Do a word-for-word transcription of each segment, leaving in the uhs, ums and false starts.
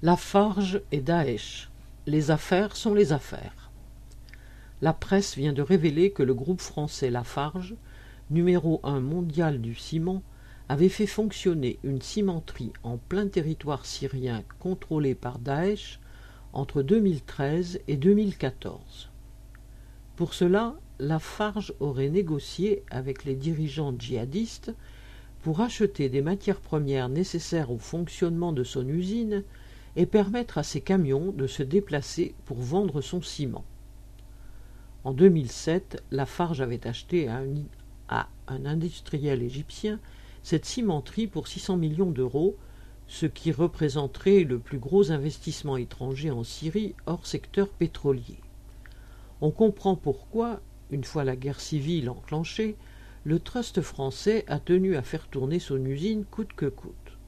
Lafarge et Daesh. Les affaires sont les affaires. La presse vient de révéler que le groupe français Lafarge, numéro un mondial du ciment, avait fait fonctionner une cimenterie en plein territoire syrien contrôlée par Daesh entre deux mille treize et deux mille quatorze. Pour cela, Lafarge aurait négocié avec les dirigeants djihadistes pour acheter des matières premières nécessaires au fonctionnement de son usine et permettre à ses camions de se déplacer pour vendre son ciment. En deux mille sept, Lafarge avait acheté à un, à un industriel égyptien cette cimenterie pour six cents millions d'euros, ce qui représenterait le plus gros investissement étranger en Syrie hors secteur pétrolier. On comprend pourquoi, une fois la guerre civile enclenchée, le trust français a tenu à faire tourner son usine coûte que coûte.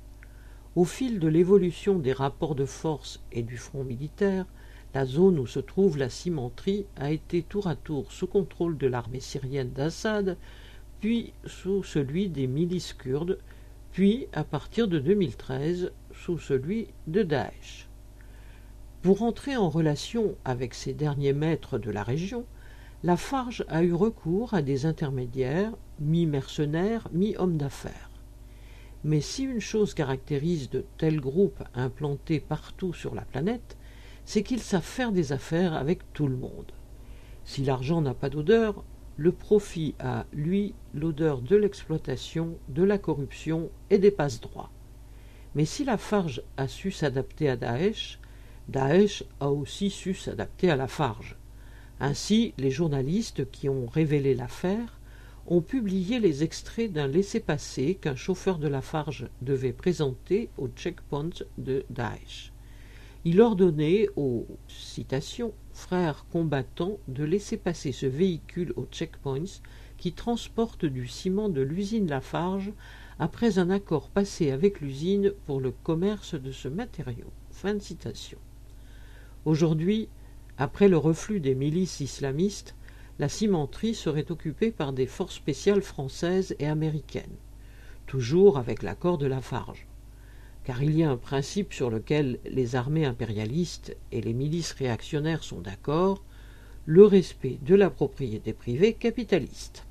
Au fil de l'évolution des rapports de force et du front militaire, la zone où se trouve la cimenterie a été tour à tour sous contrôle de l'armée syrienne d'Assad, puis sous celui des milices kurdes, puis, à partir de deux mille treize, sous celui de Daesh. Pour entrer en relation avec ces derniers maîtres de la région, Lafarge a eu recours à des intermédiaires, mi-mercenaires, mi-hommes d'affaires. Mais si une chose caractérise de tels groupes implantés partout sur la planète, c'est qu'ils savent faire des affaires avec tout le monde. Si l'argent n'a pas d'odeur, le profit a, lui, l'odeur de l'exploitation, de la corruption et des passe-droits. Mais si Lafarge a su s'adapter à Daesh, Daesh a aussi su s'adapter à Lafarge. Ainsi, les journalistes qui ont révélé l'affaire ont publié les extraits d'un laissez-passer qu'un chauffeur de Lafarge devait présenter au checkpoint de Daesh. Il ordonnait aux citations, frères combattants de laisser passer ce véhicule aux checkpoints qui transporte du ciment de l'usine Lafarge après un accord passé avec l'usine pour le commerce de ce matériau. Fin de citation. Aujourd'hui, après le reflux des milices islamistes, la cimenterie serait occupée par des forces spéciales françaises et américaines, toujours avec l'accord de Lafarge. Car il y a un principe sur lequel les armées impérialistes et les milices réactionnaires sont d'accord, le respect de la propriété privée capitaliste.